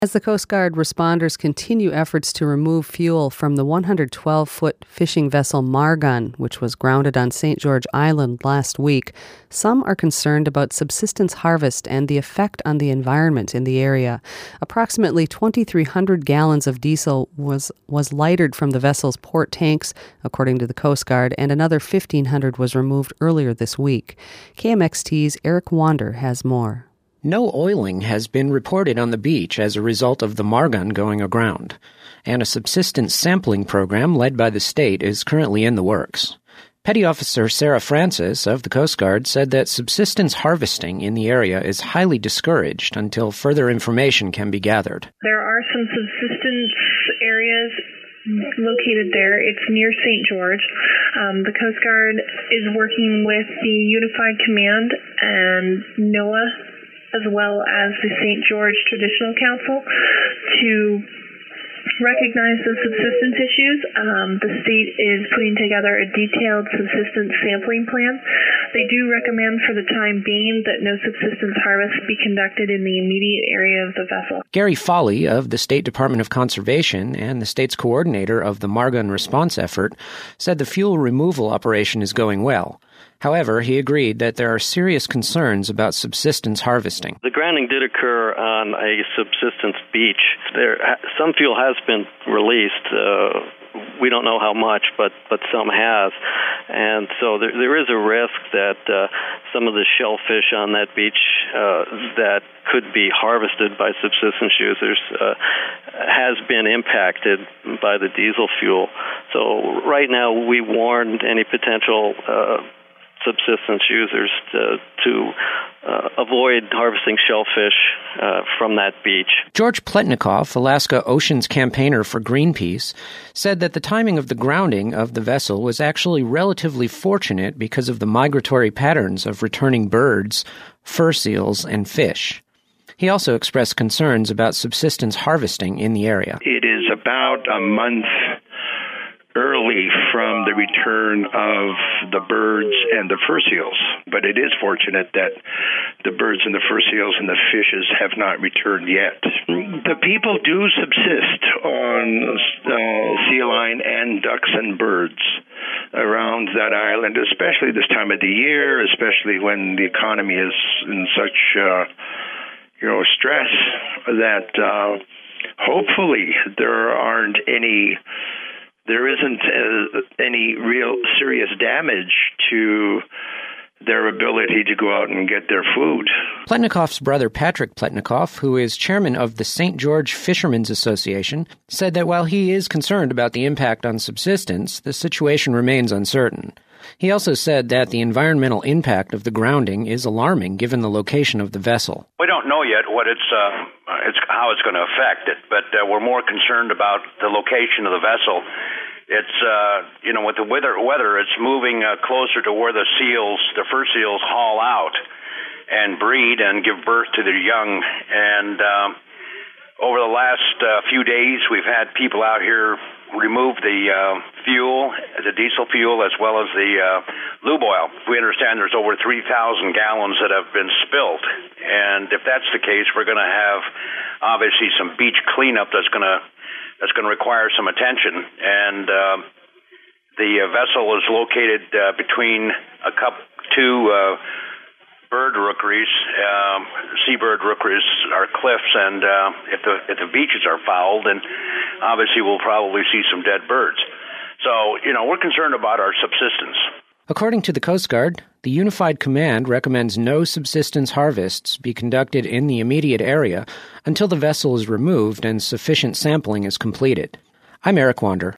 As the Coast Guard responders continue efforts to remove fuel from the 112-foot fishing vessel Margun, which was grounded on St. George Island last week, some are concerned about subsistence harvest and the effect on the environment in the area. Approximately 2,300 gallons of diesel was lightered from the vessel's port tanks, according to the Coast Guard, and another 1,500 was removed earlier this week. KMXT's Eric Wander has more. No oiling has been reported on the beach as a result of the Margun going aground, and a subsistence sampling program led by the state is currently in the works. Petty Officer Sarah Francis of the Coast Guard said that subsistence harvesting in the area is highly discouraged until further information can be gathered. There are some subsistence areas located there. It's near St. George. The Coast Guard is working with the Unified Command and NOAA, as well as the St. George Traditional Council, to recognize the subsistence issues. The state is putting together a detailed subsistence sampling plan. They do recommend for the time being that no subsistence harvest be conducted in the immediate area of the vessel. Gary Foley of the State Department of Conservation and the state's coordinator of the Margun response effort said the fuel removal operation is going well. However, he agreed that there are serious concerns about subsistence harvesting. The grounding did occur on a subsistence beach. Some fuel has been released. We don't know how much, but some has. And so there is a risk that some of the shellfish on that beach that could be harvested by subsistence users has been impacted by the diesel fuel. So right now we warned any potential subsistence users to avoid harvesting shellfish from that beach. George Pletnikoff, Alaska Oceans campaigner for Greenpeace, said that the timing of the grounding of the vessel was actually relatively fortunate because of the migratory patterns of returning birds, fur seals, and fish. He also expressed concerns about subsistence harvesting in the area. It is about a month early from the return of the birds and the fur seals. But it is fortunate that the birds and the fur seals and the fishes have not returned yet. The people do subsist on sea lion and ducks and birds around that island, especially this time of the year, especially when the economy is in such stress that hopefully there isn't any real serious damage to their ability to go out and get their food. Pletnikoff's brother Patrick Pletnikoff, who is chairman of the St. George Fishermen's Association, said that while he is concerned about the impact on subsistence, the situation remains uncertain. He also said that the environmental impact of the grounding is alarming given the location of the vessel. We don't know yet what how it's going to affect it, but we're more concerned about the location of the vessel. It's with the weather, it's moving closer to where the fur seals haul out and breed and give birth to their young. And over the last few days, we've had people out here remove the fuel, the diesel fuel, as well as the lube oil. We understand there's over 3,000 gallons that have been spilled. And if that's the case, we're going to have obviously some beach cleanup that's going to require some attention. And the vessel is located between two bird rookeries, seabird rookeries are cliffs, and if the beaches are fouled, then obviously we'll probably see some dead birds. So, we're concerned about our subsistence. According to the Coast Guard, the Unified Command recommends no subsistence harvests be conducted in the immediate area until the vessel is removed and sufficient sampling is completed. I'm Eric Wander.